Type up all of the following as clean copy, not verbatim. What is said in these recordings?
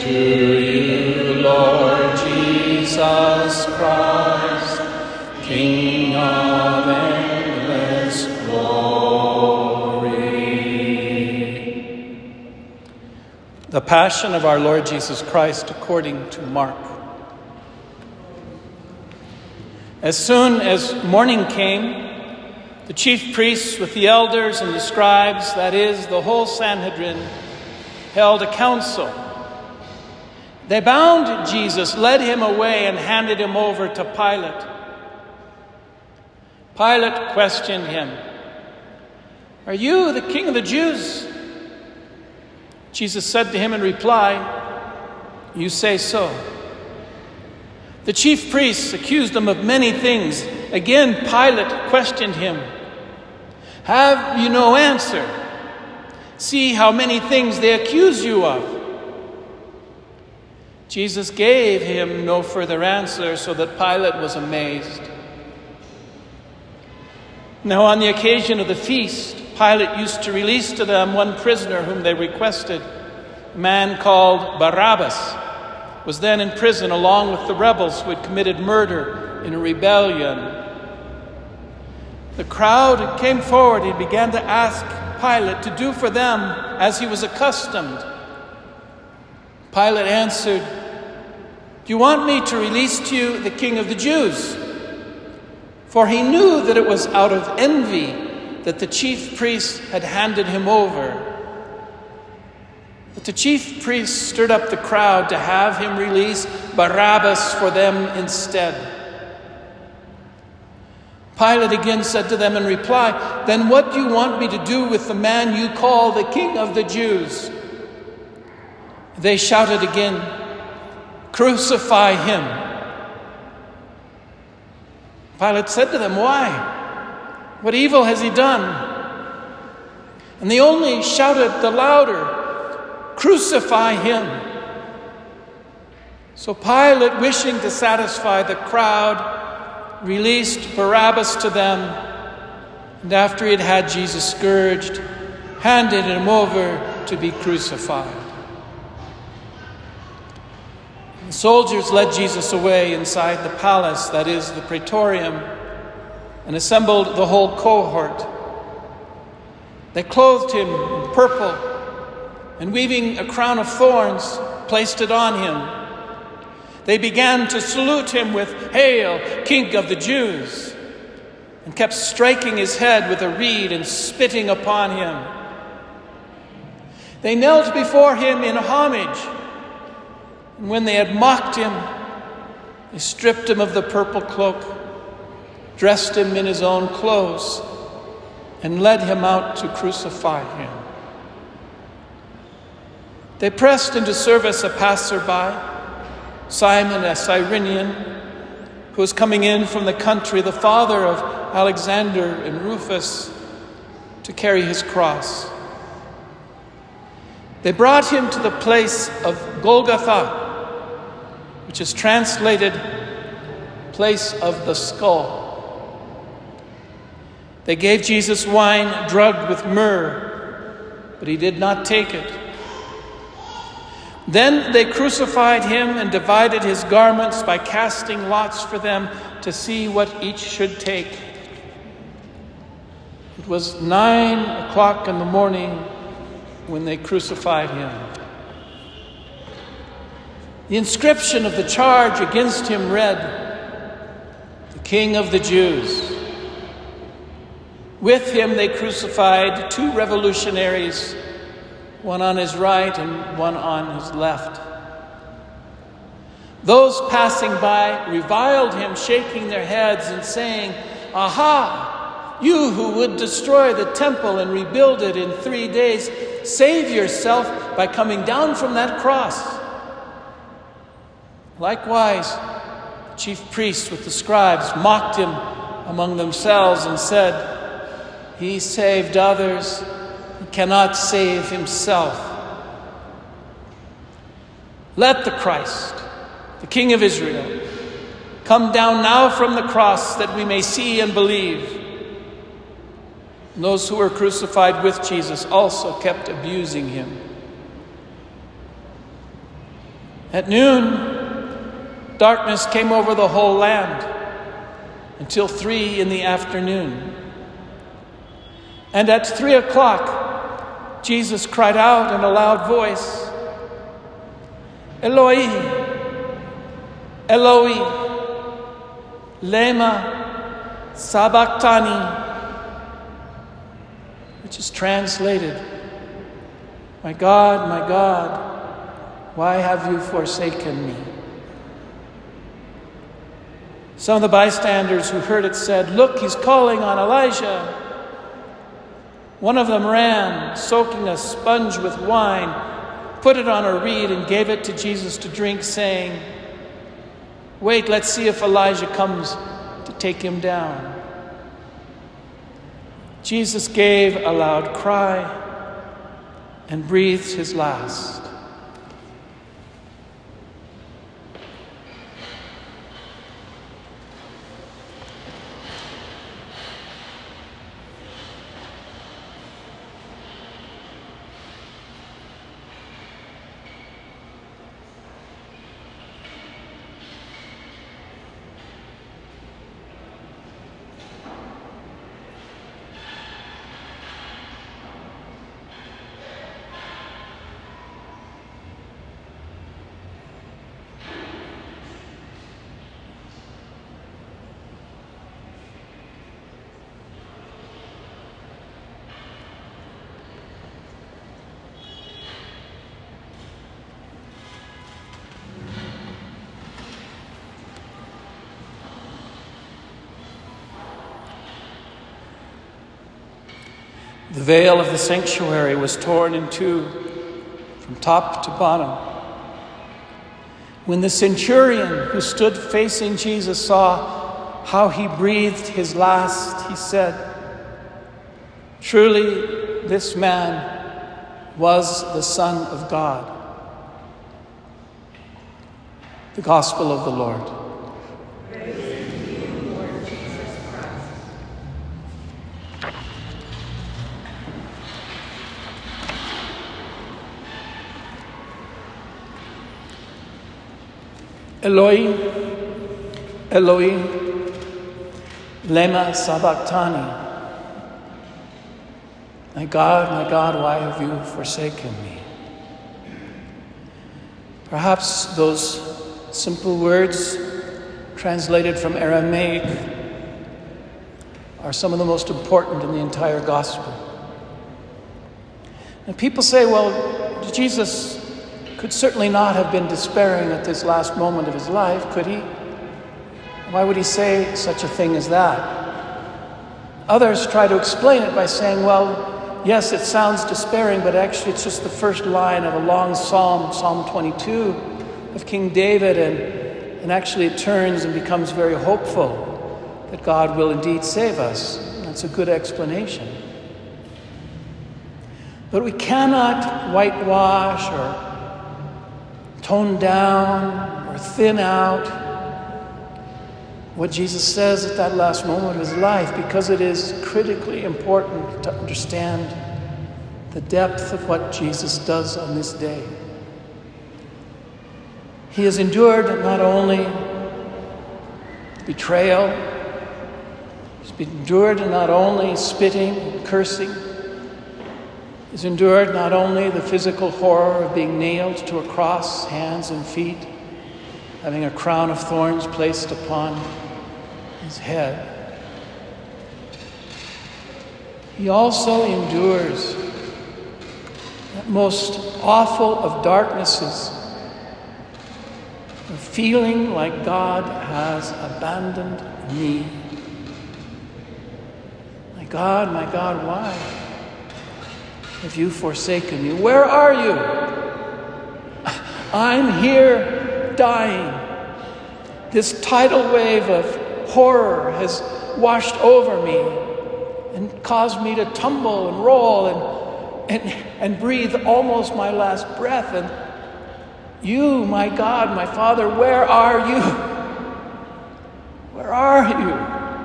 to you, Lord Jesus Christ, King of endless glory. The Passion of our Lord Jesus Christ according to Mark. As soon as morning came, the chief priests with the elders and the scribes, that is, the whole Sanhedrin, held a council. They bound Jesus, led him away, and handed him over to Pilate. Pilate questioned him, "Are you the king of the Jews?" Jesus said to him in reply, "You say so." The chief priests accused him of many things. Again, Pilate questioned him. "Have you no answer? See how many things they accuse you of." Jesus gave him no further answer, so that Pilate was amazed. Now, on the occasion of the feast, Pilate used to release to them one prisoner whom they requested. A man called Barabbas was then in prison along with the rebels who had committed murder in a rebellion. The crowd came forward and began to ask Pilate to do for them as he was accustomed. Pilate answered, "Do you want me to release to you the King of the Jews?" For he knew that it was out of envy that the chief priests had handed him over. But the chief priests stirred up the crowd to have him release Barabbas for them instead. Pilate again said to them in reply, "Then what do you want me to do with the man you call the King of the Jews?" They shouted again, "Crucify him." Pilate said to them, "Why? What evil has he done?" And they only shouted the louder, "Crucify him." So Pilate, wishing to satisfy the crowd, released Barabbas to them, and after he had had Jesus scourged, handed him over to be crucified. The soldiers led Jesus away inside the palace, that is, the praetorium, and assembled the whole cohort. They clothed him in purple, and weaving a crown of thorns, placed it on him. They began to salute him with, "Hail, King of the Jews," and kept striking his head with a reed and spitting upon him. They knelt before him in homage, and when they had mocked him, they stripped him of the purple cloak, dressed him in his own clothes, and led him out to crucify him. They pressed into service a passerby, Simon, a Cyrenian, who was coming in from the country, the father of Alexander and Rufus, to carry his cross. They brought him to the place of Golgotha, which is translated place of the skull. They gave Jesus wine drugged with myrrh, but he did not take it. Then they crucified him and divided his garments by casting lots for them to see what each should take. It was 9:00 in the morning when they crucified him. The inscription of the charge against him read, "The King of the Jews." With him they crucified two revolutionaries, one on his right and one on his left. Those passing by reviled him, shaking their heads and saying, "Aha! You who would destroy the temple and rebuild it in 3 days, save yourself by coming down from that cross." Likewise, the chief priests with the scribes mocked him among themselves and said, "He saved others, he cannot save himself. Let the Christ, the King of Israel, come down now from the cross that we may see and believe." And those who were crucified with Jesus also kept abusing him. At noon, darkness came over the whole land until 3 p.m. And at 3 o'clock, Jesus cried out in a loud voice, Eloi, Eloi, lema sabachthani, which is translated, my God, why have you forsaken me? Some of the bystanders who heard it said, look, he's calling on Elijah. One of them ran, soaking a sponge with wine, put it on a reed and gave it to Jesus to drink, saying, wait, let's see if Elijah comes to take him down. Jesus gave a loud cry and breathed his last. The veil of the sanctuary was torn in two from top to bottom. When the centurion who stood facing Jesus saw how he breathed his last, he said, truly this man was the Son of God. The Gospel of the Lord. Eloi, Eloi, lema sabachthani. My God, why have you forsaken me? Perhaps those simple words translated from Aramaic are some of the most important in the entire gospel. And people say, well, Jesus could certainly not have been despairing at this last moment of his life, could he? Why would he say such a thing as that? Others try to explain it by saying, well, yes, it sounds despairing, but actually it's just the first line of a long psalm, Psalm 22 of King David, and actually it turns and becomes very hopeful that God will indeed save us. That's a good explanation. But we cannot whitewash or tone down or thin out what Jesus says at that last moment of his life, because it is critically important to understand the depth of what Jesus does on this day. He has endured not only betrayal, he's endured not only spitting and cursing, he's endured not only the physical horror of being nailed to a cross, hands and feet, having a crown of thorns placed upon his head. He also endures that most awful of darknesses, of feeling like God has abandoned me. My God, why have you forsaken me? Where are you? I'm here dying. This tidal wave of horror has washed over me and caused me to tumble and roll and breathe almost my last breath. And you, my God, my Father, where are you? Where are you?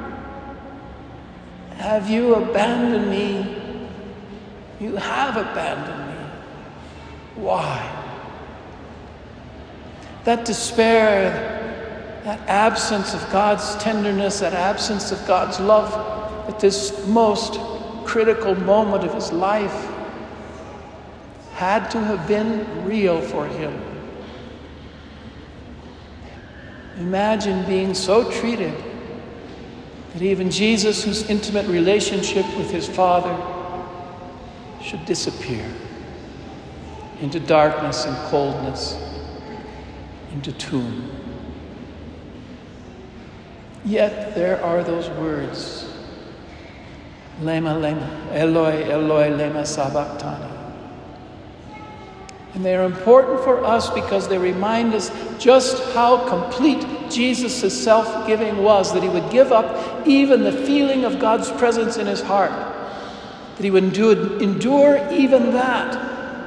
Have you abandoned me? You have abandoned me. Why? That despair, that absence of God's tenderness, that absence of God's love at this most critical moment of his life had to have been real for him. Imagine being so treated that even Jesus, whose intimate relationship with his Father, should disappear into darkness and coldness, into tomb. Yet there are those words, Lema, Lema, Eloi, Eloi, Lema sabachthani. And they are important for us because they remind us just how complete Jesus' self-giving was, that he would give up even the feeling of God's presence in his heart, that he would endure even that,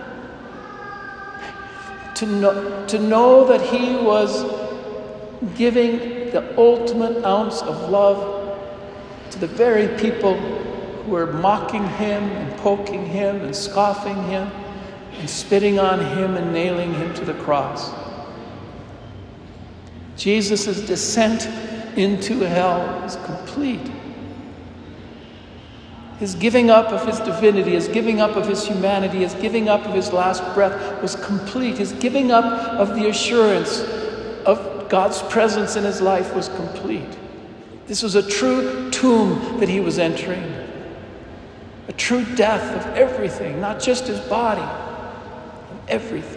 to know that he was giving the ultimate ounce of love to the very people who were mocking him and poking him and scoffing him and spitting on him and nailing him to the cross. Jesus' descent into hell was complete. His giving up of his divinity, his giving up of his humanity, his giving up of his last breath was complete. His giving up of the assurance of God's presence in his life was complete. This was a true tomb that he was entering. A true death of everything, not just his body, of everything.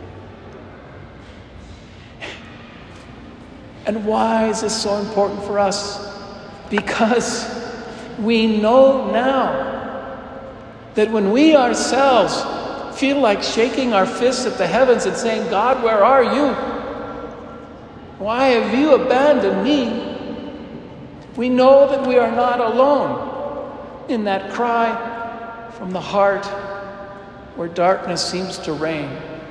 And why is this so important for us? Because we know now that when we ourselves feel like shaking our fists at the heavens and saying, God, where are you? Why have you abandoned me? We know that we are not alone in that cry from the heart where darkness seems to reign.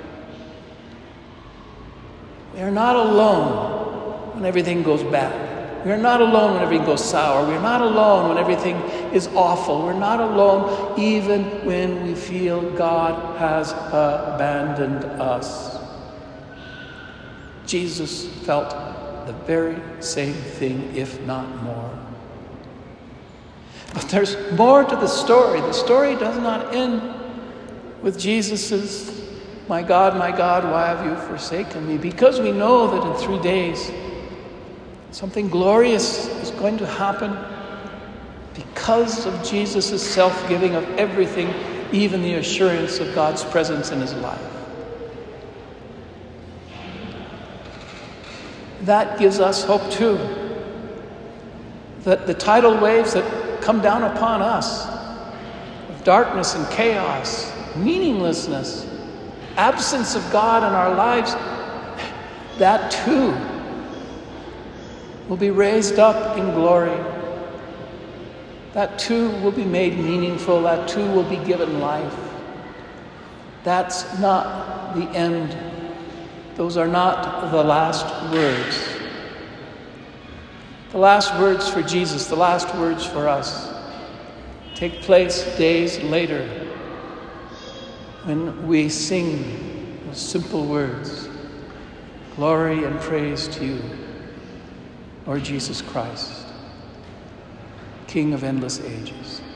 We are not alone when everything goes bad. We are not alone when everything goes sour. We are not alone when everything is awful. We're not alone even when we feel God has abandoned us. Jesus felt the very same thing, if not more. But there's more to the story. The story does not end with Jesus's, my God, why have you forsaken me? Because we know that in 3 days, something glorious is going to happen because of Jesus' self-giving of everything, even the assurance of God's presence in his life. That gives us hope too. That the tidal waves that come down upon us of darkness and chaos, meaninglessness, absence of God in our lives, that too will be raised up in glory. That too will be made meaningful. That too will be given life. That's not the end. Those are not the last words. The last words for Jesus, the last words for us, take place days later when we sing those simple words, glory and praise to you, Lord Jesus Christ, King of endless ages.